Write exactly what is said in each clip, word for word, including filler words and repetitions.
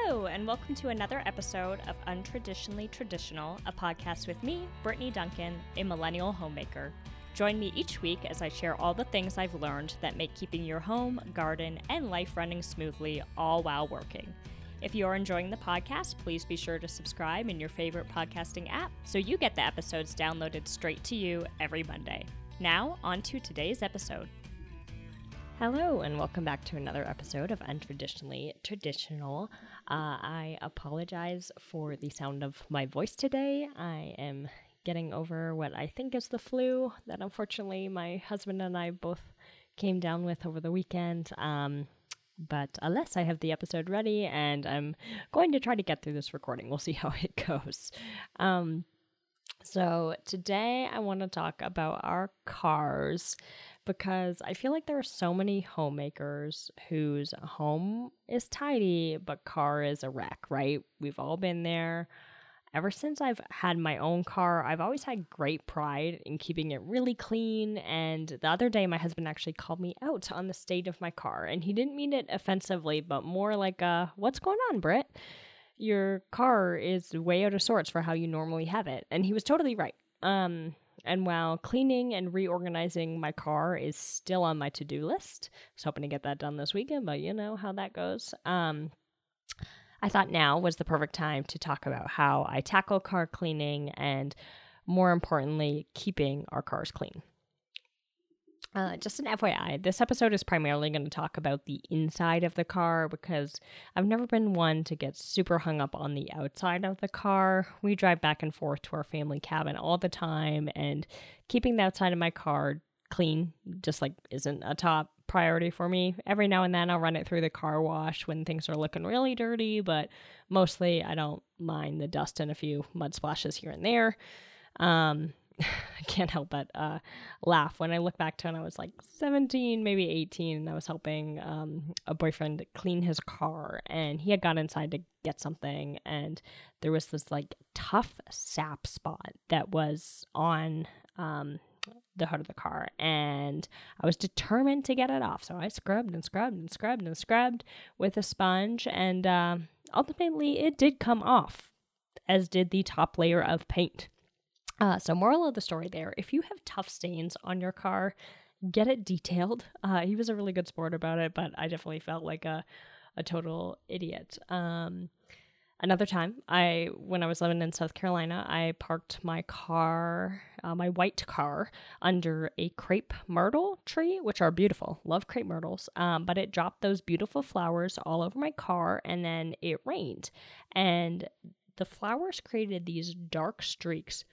Hello, and welcome to another episode of Untraditionally Traditional, a podcast with me, Brittany Duncan, a millennial homemaker. Join me each week as I share all the things I've learned that make keeping your home, garden, and life running smoothly, all while working. If you are enjoying the podcast, please be sure to subscribe in your favorite podcasting app so you get the episodes downloaded straight to you every Monday. Now, on to today's episode. Hello, and welcome back to another episode of Untraditionally Traditional. Uh, I apologize for the sound of my voice today. I am getting over what I think is the flu that unfortunately my husband and I both came down with over the weekend. Um, but alas, I have the episode ready, and I'm going to try to get through this recording. We'll see how it goes. Um, so today I want to talk about our cars, because I feel like there are so many homemakers whose home is tidy, but car is a wreck, right? We've all been there. Ever since I've had my own car, I've always had great pride in keeping it really clean. And the other day, my husband actually called me out on the state of my car. And he didn't mean it offensively, but more like, uh, what's going on, Britt? Your car is way out of sorts for how you normally have it. And he was totally right. Um... And while cleaning and reorganizing my car is still on my to-do list, I was hoping to get that done this weekend, but you know how that goes. Um, I thought now was the perfect time to talk about how I tackle car cleaning and, more importantly, keeping our cars clean. Uh, just an F Y I, this episode is primarily going to talk about the inside of the car because I've never been one to get super hung up on the outside of the car. We drive back and forth to our family cabin all the time, and keeping the outside of my car clean just like isn't a top priority for me. Every now and then I'll run it through the car wash when things are looking really dirty, but mostly I don't mind the dust and a few mud splashes here and there. Um... I can't help but uh, laugh when I look back to when I was like seventeen, maybe eighteen, and I was helping um, a boyfriend clean his car, and he had gone inside to get something, and there was this like tough sap spot that was on um, the hood of the car, and I was determined to get it off, so I scrubbed and scrubbed and scrubbed and scrubbed with a sponge, and uh, ultimately it did come off, as did the top layer of paint. Uh, so moral of the story there, if you have tough stains on your car, get it detailed. Uh, he was a really good sport about it, but I definitely felt like a, a total idiot. Um, another time, I when I was living in South Carolina, I parked my car, uh, my white car, under a crepe myrtle tree, which are beautiful. Love crepe myrtles. Um, but it dropped those beautiful flowers all over my car, and then it rained. And the flowers created these dark streaks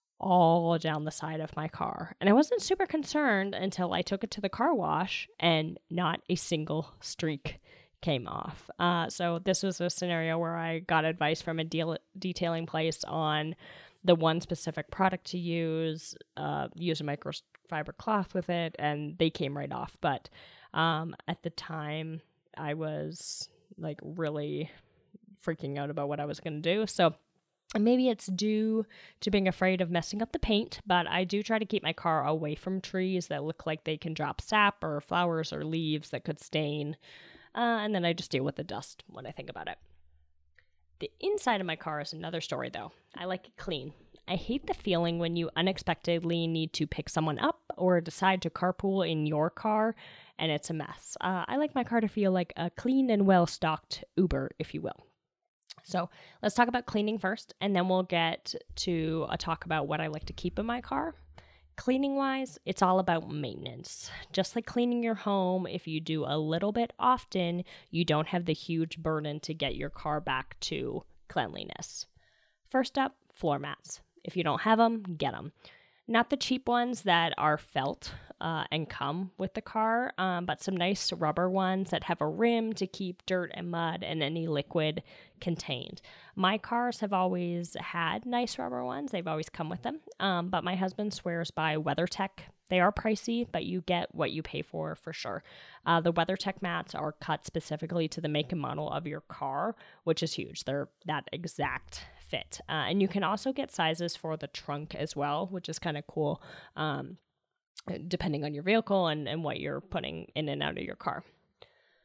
all down the side of my car. And I wasn't super concerned until I took it to the car wash and not a single streak came off. Uh, so this was a scenario where I got advice from a deal- detailing place on the one specific product to use, uh, use a microfiber cloth with it, and they came right off. But um, at the time, I was like really freaking out about what I was going to do. So maybe it's due to being afraid of messing up the paint, but I do try to keep my car away from trees that look like they can drop sap or flowers or leaves that could stain. Uh, and then I just deal with the dust when I think about it. The inside of my car is another story, though. I like it clean. I hate the feeling when you unexpectedly need to pick someone up or decide to carpool in your car and it's a mess. Uh, I like my car to feel like a clean and well-stocked Uber, if you will. So let's talk about cleaning first, and then we'll get to a talk about what I like to keep in my car. Cleaning wise, it's all about maintenance. Just like cleaning your home, if you do a little bit often, you don't have the huge burden to get your car back to cleanliness. First up, floor mats. If you don't have them, get them. Not the cheap ones that are felt uh, and come with the car, um, but some nice rubber ones that have a rim to keep dirt and mud and any liquid contained. My cars have always had nice rubber ones. They've always come with them, um, but my husband swears by WeatherTech. They are pricey, but you get what you pay for for sure. Uh, the WeatherTech mats are cut specifically to the make and model of your car, which is huge. They're that exact fit. Uh, and you can also get sizes for the trunk as well, which is kind of cool, um, depending on your vehicle and, and what you're putting in and out of your car.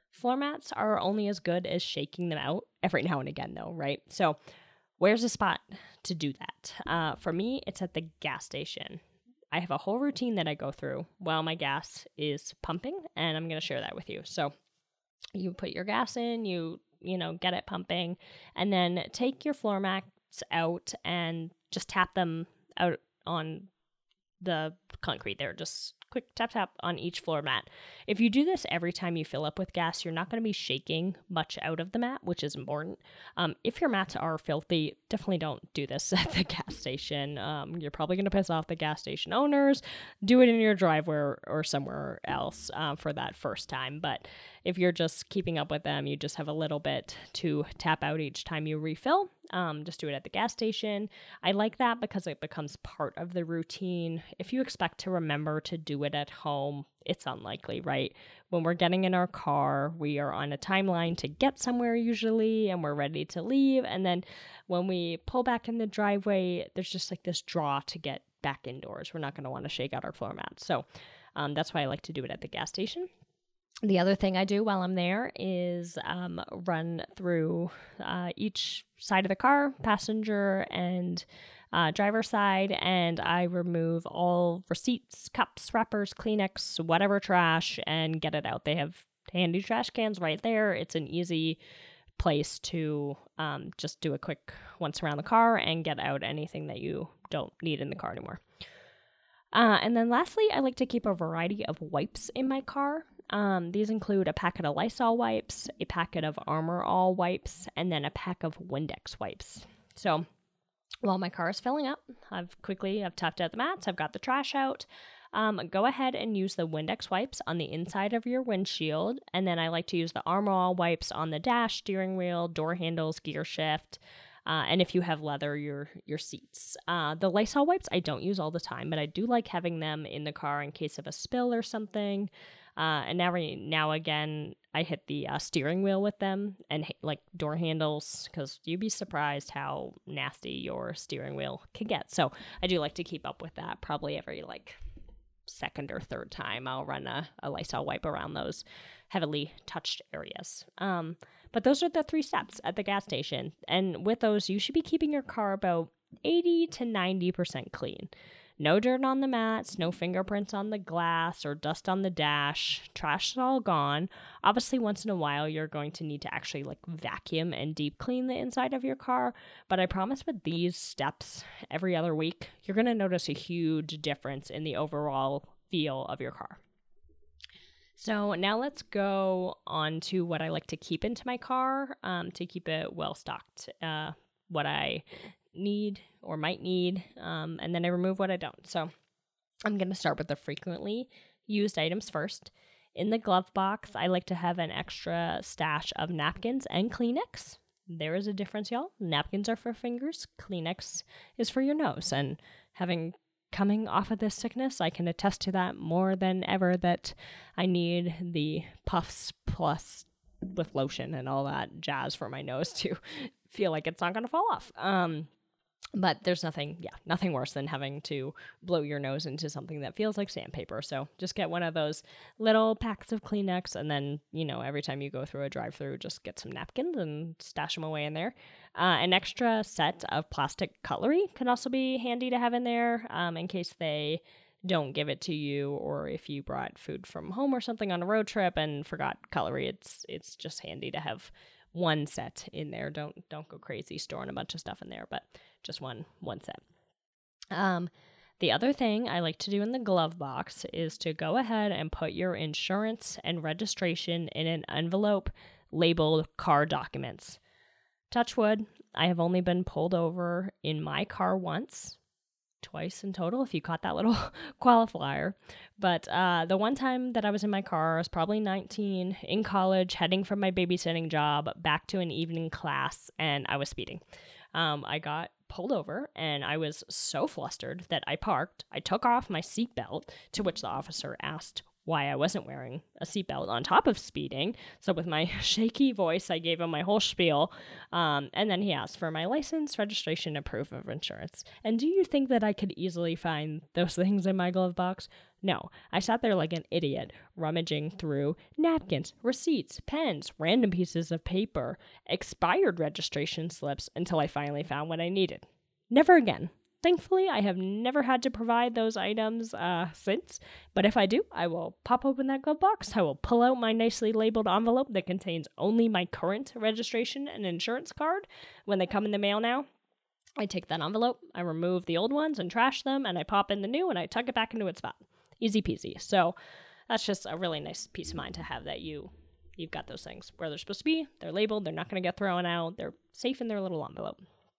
Floor mats are only as good as shaking them out every now and again, though, right? So where's a spot to do that? Uh, for me, it's at the gas station. I have a whole routine that I go through while my gas is pumping, and I'm going to share that with you. So you put your gas in, you, you know, get it pumping, and then take your floor mats out and just tap them out on the concrete there. Just quick tap tap on each floor mat. If you do this every time you fill up with gas, you're not going to be shaking much out of the mat, which is important. Um, if your mats are filthy, definitely don't do this at the gas station. Um, you're probably going to piss off the gas station owners. Do it in your driveway or, or somewhere else uh, for that first time. But if you're just keeping up with them, you just have a little bit to tap out each time you refill. Um, just do it at the gas station. I like that because it becomes part of the routine. If you expect to remember to do it at home, it's unlikely, right? When we're getting in our car, we are on a timeline to get somewhere usually, and we're ready to leave. And then when we pull back in the driveway, there's just like this draw to get back indoors. We're not going to want to shake out our floor mats. So um, that's why I like to do it at the gas station. The other thing I do while I'm there is um, run through uh, each side of the car, passenger and uh, driver side, and I remove all receipts, cups, wrappers, Kleenex, whatever trash, and get it out. They have handy trash cans right there. It's an easy place to um, just do a quick once around the car and get out anything that you don't need in the car anymore. Uh, and then lastly, I like to keep a variety of wipes in my car. Um, these include a packet of Lysol wipes, a packet of Armor All wipes, and then a pack of Windex wipes. So while my car is filling up, I've quickly, I've tapped out the mats, I've got the trash out. Um, go ahead and use the Windex wipes on the inside of your windshield. And then I like to use the Armor All wipes on the dash, steering wheel, door handles, gear shift. Uh, and if you have leather, your your seats. Uh, the Lysol wipes I don't use all the time, but I do like having them in the car in case of a spill or something. Uh, and every now again, I hit the uh, steering wheel with them and like door handles, because you'd be surprised how nasty your steering wheel can get. So I do like to keep up with that. Probably every like second or third time, I'll run a, a Lysol wipe around those heavily touched areas. Um, but those are the three steps at the gas station. And with those, you should be keeping your car about eighty to ninety percent clean. No dirt on the mats, no fingerprints on the glass or dust on the dash. Trash is all gone. Obviously, once in a while, you're going to need to actually like vacuum and deep clean the inside of your car. But I promise with these steps every other week, you're going to notice a huge difference in the overall feel of your car. So now let's go on to what I like to keep into my car um, to keep it well stocked. Uh, what I need or might need, um, and then I remove what I don't. So I'm going to start with the frequently used items first. In the glove box, I like to have an extra stash of napkins and Kleenex. There is a difference, y'all. Napkins are for fingers. Kleenex is for your nose. And having coming off of this sickness, I can attest to that more than ever, that I need the puffs plus with lotion and all that jazz for my nose to feel like it's not going to fall off. Um, But there's nothing, yeah, nothing worse than having to blow your nose into something that feels like sandpaper. So just get one of those little packs of Kleenex, and then, you know, every time you go through a drive-through, just get some napkins and stash them away in there. Uh, an extra set of plastic cutlery can also be handy to have in there um, in case they don't give it to you, or if you brought food from home or something on a road trip and forgot cutlery. It's it's just handy to have one set in there. Don't don't go crazy storing a bunch of stuff in there, but just one one set. Um, the other thing I like to do in the glove box is to go ahead and put your insurance and registration in an envelope labeled car documents. Touch wood, I have only been pulled over in my car once. Twice in total, if you caught that little qualifier. But uh, the one time that I was in my car, I was probably nineteen, in college, heading from my babysitting job back to an evening class, and I was speeding. Um, I got pulled over, and I was so flustered that I parked. I took off my seatbelt, to which the officer asked, why I wasn't wearing a seatbelt on top of speeding. So with my shaky voice, I gave him my whole spiel. Um, and then he asked for my license, registration, and proof of insurance. And do you think that I could easily find those things in my glove box? No. I sat there like an idiot, rummaging through napkins, receipts, pens, random pieces of paper, expired registration slips until I finally found what I needed. Never again. Thankfully, I have never had to provide those items uh, since, but if I do, I will pop open that glove box. I will pull out my nicely labeled envelope that contains only my current registration and insurance card. When they come in the mail now, I take that envelope, I remove the old ones and trash them, and I pop in the new and I tuck it back into its spot. Easy peasy. So that's just a really nice peace of mind to have that you, you've got those things where they're supposed to be, they're labeled, they're not going to get thrown out, they're safe in their little envelope.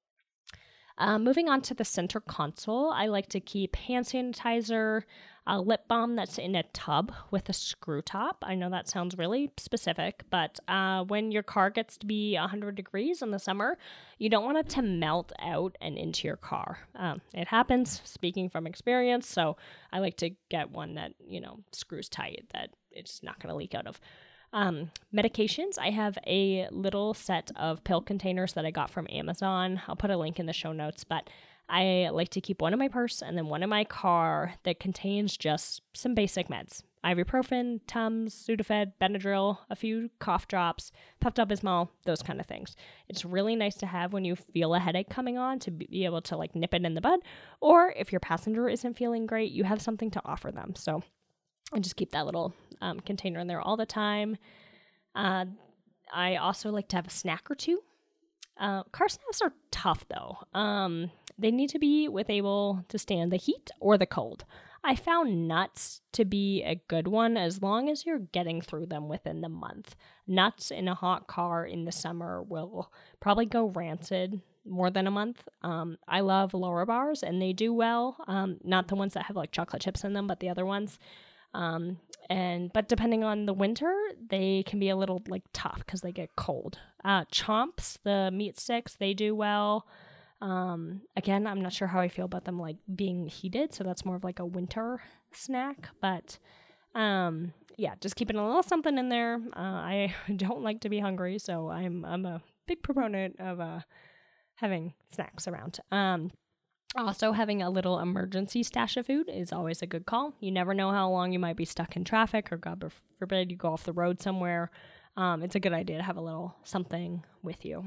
Uh, moving on to the center console, I like to keep hand sanitizer, a lip balm that's in a tub with a screw top. I know that sounds really specific, but uh, when your car gets to be one hundred degrees in the summer, you don't want it to melt out and into your car. Um, it happens, speaking from experience, so I like to get one that, you know, screws tight, that it's not going to leak out of. Um, medications, I have a little set of pill containers that I got from Amazon. I'll put a link in the show notes, but I like to keep one in my purse and then one in my car that contains just some basic meds. Ibuprofen, Tums, Sudafed, Benadryl, a few cough drops, Pepto-Bismol, those kind of things. It's really nice to have when you feel a headache coming on to be able to like nip it in the bud, or if your passenger isn't feeling great, you have something to offer them. So I just keep that little um, container in there all the time. Uh, I also like to have a snack or two. Uh, car snacks are tough, though. Um, they need to be with able to stand the heat or the cold. I found nuts to be a good one as long as you're getting through them within the month. Nuts in a hot car in the summer will probably go rancid more than a month. Um, I love Laura bars, and they do well. Um, not the ones that have like chocolate chips in them, but the other ones. Um, and, but depending on the winter, they can be a little like tough because they get cold. Uh, Chomps, the meat sticks, they do well. Um, again, I'm not sure how I feel about them like being heated. So that's more of like a winter snack, but, um, yeah, just keeping a little something in there. Uh, I don't like to be hungry, so I'm, I'm a big proponent of, uh, having snacks around. Um, Also, having a little emergency stash of food is always a good call. You never know how long you might be stuck in traffic, or God forbid you go off the road somewhere. Um, it's a good idea to have a little something with you.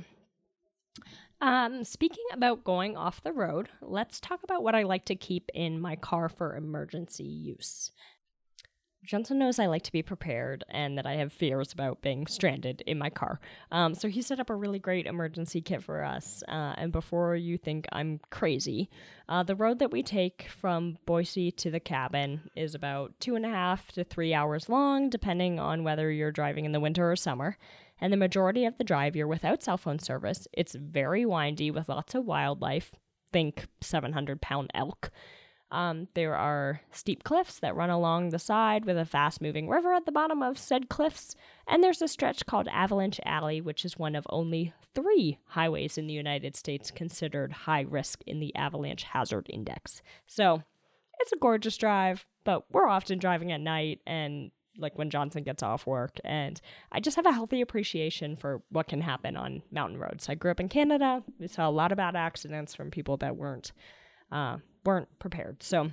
Um, speaking about going off the road, let's talk about what I like to keep in my car for emergency use. Johnson knows I like to be prepared and that I have fears about being stranded in my car. Um, so he set up a really great emergency kit for us. Uh, and before you think I'm crazy, uh, the road that we take from Boise to the cabin is about two and a half to three hours long, depending on whether you're driving in the winter or summer. And the majority of the drive, you're without cell phone service. It's very windy with lots of wildlife. Think seven hundred pound elk. Um, there are steep cliffs that run along the side with a fast-moving river at the bottom of said cliffs, and there's a stretch called Avalanche Alley, which is one of only three highways in the United States considered high risk in the Avalanche Hazard Index. So it's a gorgeous drive, but we're often driving at night and like when Johnson gets off work, and I just have a healthy appreciation for what can happen on mountain roads. I grew up in Canada. We saw a lot of bad accidents from people that weren't uh, weren't prepared. So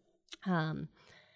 um,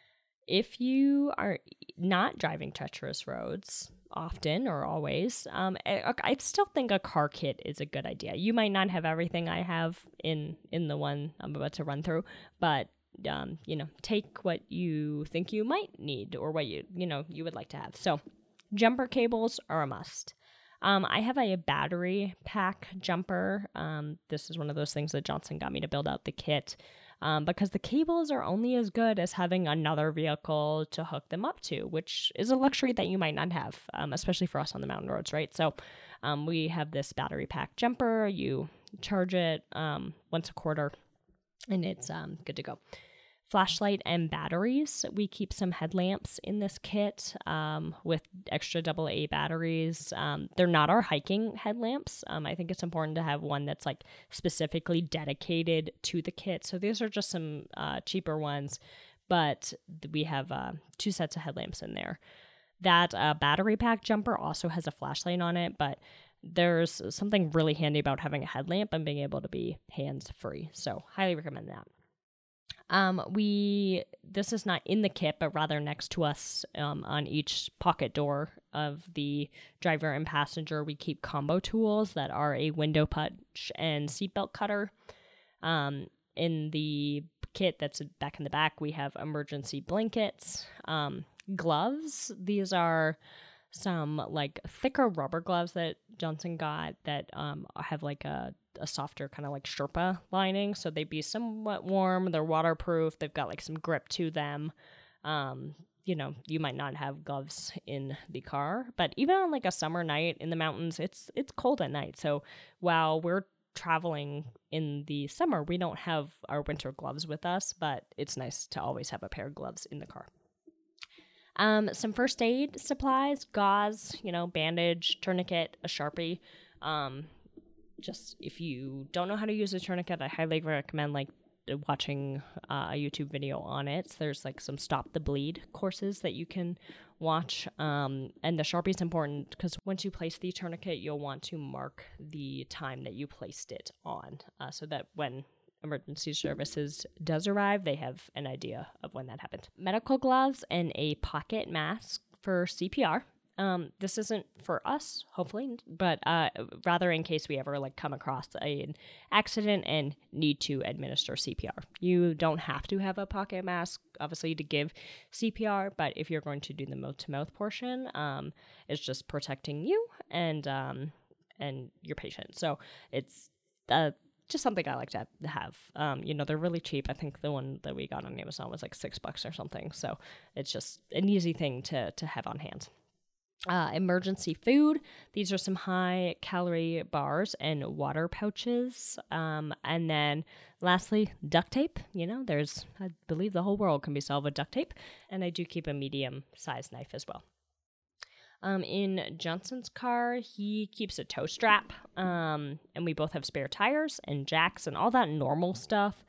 if you are not driving treacherous roads often or always, um, I, I still think a car kit is a good idea. You might not have everything I have in, in the one I'm about to run through, but um, you know, take what you think you might need or what you, you know, you would like to have. So jumper cables are a must. Um, I have a battery pack jumper. Um, this is one of those things that Johnson got me to build out the kit. Um, because the cables are only as good as having another vehicle to hook them up to, which is a luxury that you might not have, um, especially for us on the mountain roads, right? So um, we have this battery pack jumper. You charge it um, once a quarter, and it's um, good to go. Flashlight and batteries. We keep some headlamps in this kit um, with extra double A batteries. Um, they're not our hiking headlamps. Um, I think it's important to have one that's like specifically dedicated to the kit. So these are just some uh, cheaper ones, but we have uh, two sets of headlamps in there. That uh, battery pack jumper also has a flashlight on it, but there's something really handy about having a headlamp and being able to be hands-free. So highly recommend that. Um, we, this is not in the kit, but rather next to us um, on each pocket door of the driver and passenger, we keep combo tools that are a window punch and seatbelt cutter. Um, in the kit that's back in the back, we have emergency blankets, um, gloves. These are some like thicker rubber gloves that Johnson got that um, have like a, a softer kind of like Sherpa lining. So they'd be somewhat warm. They're waterproof. They've got like some grip to them. Um, you know, you might not have gloves in the car, but even on like a summer night in the mountains, it's it's cold at night. So while we're traveling in the summer, we don't have our winter gloves with us, but it's nice to always have a pair of gloves in the car. Um, some first aid supplies, gauze, you know, bandage, tourniquet, a Sharpie. Um, just if you don't know how to use a tourniquet, I highly recommend like watching uh, a YouTube video on it. So there's like some stop the bleed courses that you can watch. Um, and the Sharpie is important because once you place the tourniquet, you'll want to mark the time that you placed it on, uh, so that when emergency services does arrive, they have an idea of when that happened. Medical gloves and a pocket mask for C P R. Um, this isn't for us, hopefully, but uh, rather in case we ever like come across a, an accident and need to administer C P R. You don't have to have a pocket mask, obviously, to give C P R, but if you're going to do the mouth-to-mouth portion, um, it's just protecting you and um, and your patient. So it's uh, just something I like to have. Um, you know, they're really cheap. I think the one that we got on Amazon was like six bucks or something. So it's just an easy thing to to have on hand. Uh, emergency food. These are some high calorie bars and water pouches. Um, and then lastly, duct tape. You know, there's, I believe the whole world can be solved with duct tape. And I do keep a medium sized knife as well. Um, in Johnson's car, he keeps a tow strap. Um, and we both have spare tires and jacks and all that normal stuff.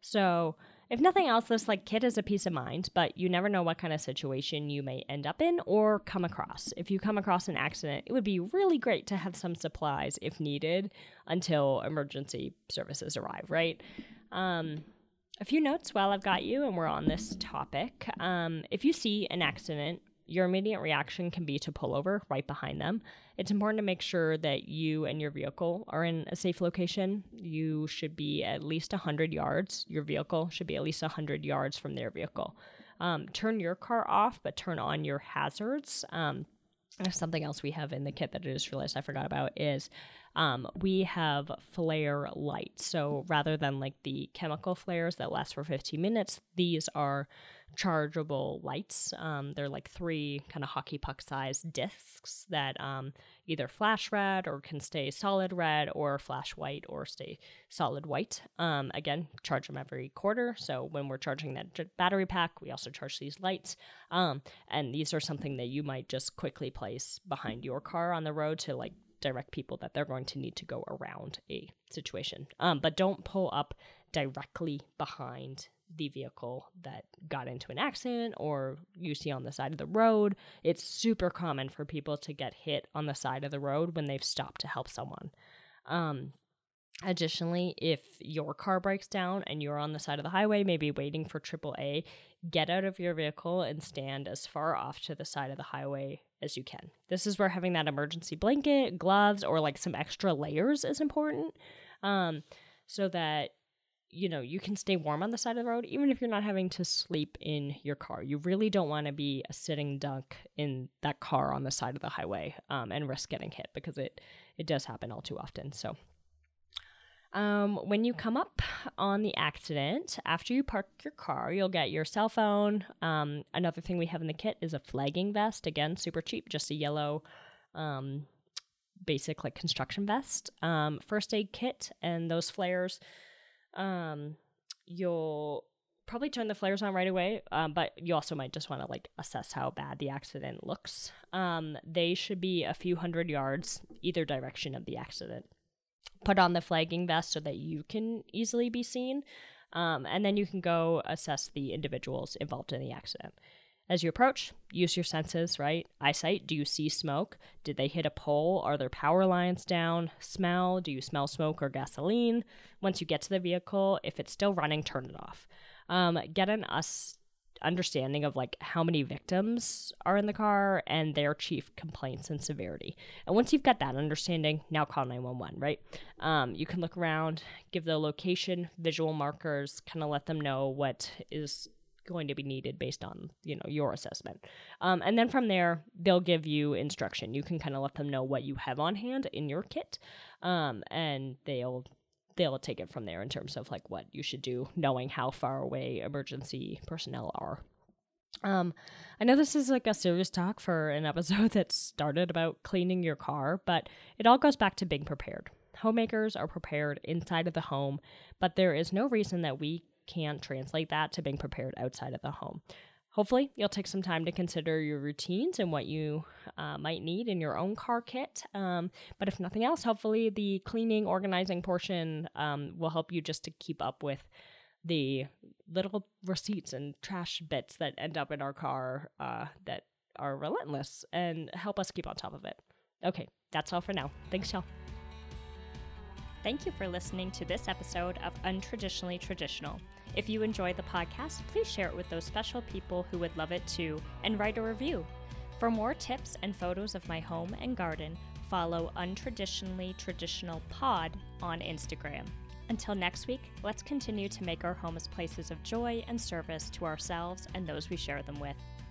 So if nothing else, this like kit is a peace of mind, but you never know what kind of situation you may end up in or come across. If you come across an accident, it would be really great to have some supplies if needed until emergency services arrive, right? Um, a few notes while I've got you and we're on this topic. Um, if you see an accident, your immediate reaction can be to pull over right behind them. It's important to make sure that you and your vehicle are in a safe location. You should be at least one hundred yards. Your vehicle should be at least one hundred yards from their vehicle. Um, turn your car off, but turn on your hazards. Um, something else we have in the kit that I just realized I forgot about is um, we have flare lights. So rather than like the chemical flares that last for fifteen minutes, these are chargeable lights. Um, they're like three kind of hockey puck sized discs that um, either flash red or can stay solid red or flash white or stay solid white. Um, again, charge them every quarter. So when we're charging that j- battery pack, we also charge these lights. Um, and these are something that you might just quickly place behind your car on the road to like direct people that they're going to need to go around a situation. Um, but don't pull up directly behind the vehicle that got into an accident or you see on the side of the road. It's super common for people to get hit on the side of the road when they've stopped to help someone. Um, additionally, if your car breaks down and you're on the side of the highway, maybe waiting for triple A, get out of your vehicle and stand as far off to the side of the highway as you can. This is where having that emergency blanket, gloves, or like some extra layers is important, um, so that you know, you can stay warm on the side of the road, even if you're not having to sleep in your car. You really don't want to be a sitting duck in that car on the side of the highway um, and risk getting hit because it, it does happen all too often. So um, when you come up on the accident, after you park your car, you'll get your cell phone. Um, another thing we have in the kit is a flagging vest. Again, super cheap, just a yellow um, basic like construction vest. Um, first aid kit and those flares. Um, you'll probably turn the flares on right away, um, but you also might just want to like assess how bad the accident looks. Um, they should be a few hundred yards either direction of the accident. Put on the flagging vest so that you can easily be seen. Um, and then you can go assess the individuals involved in the accident. As you approach, use your senses, right? Eyesight, do you see smoke? Did they hit a pole? Are there power lines down? Smell, do you smell smoke or gasoline? Once you get to the vehicle, if it's still running, turn it off. Um, get an us understanding of like how many victims are in the car and their chief complaints and severity. And once you've got that understanding, now call nine one one, right? Um, you can look around, give the location, visual markers, kind of let them know what is going to be needed based on, you know, your assessment. Um, and then from there, they'll give you instruction. You can kind of let them know what you have on hand in your kit, um, and they'll they'll take it from there in terms of like what you should do, knowing how far away emergency personnel are. Um, I know this is like a serious talk for an episode that started about cleaning your car, but it all goes back to being prepared. Homemakers are prepared inside of the home, but there is no reason that we can't translate that to being prepared outside of the home. Hopefully, you'll take some time to consider your routines and what you uh, might need in your own car kit. Um, but if nothing else, hopefully the cleaning, organizing portion um, will help you just to keep up with the little receipts and trash bits that end up in our car uh, that are relentless and help us keep on top of it. Okay, that's all for now. Thanks, y'all. Thank you for listening to this episode of Untraditionally Traditional. If you enjoy the podcast, please share it with those special people who would love it too, and write a review. For more tips and photos of my home and garden, follow Untraditionally Traditional Pod on Instagram. Until next week, let's continue to make our homes places of joy and service to ourselves and those we share them with.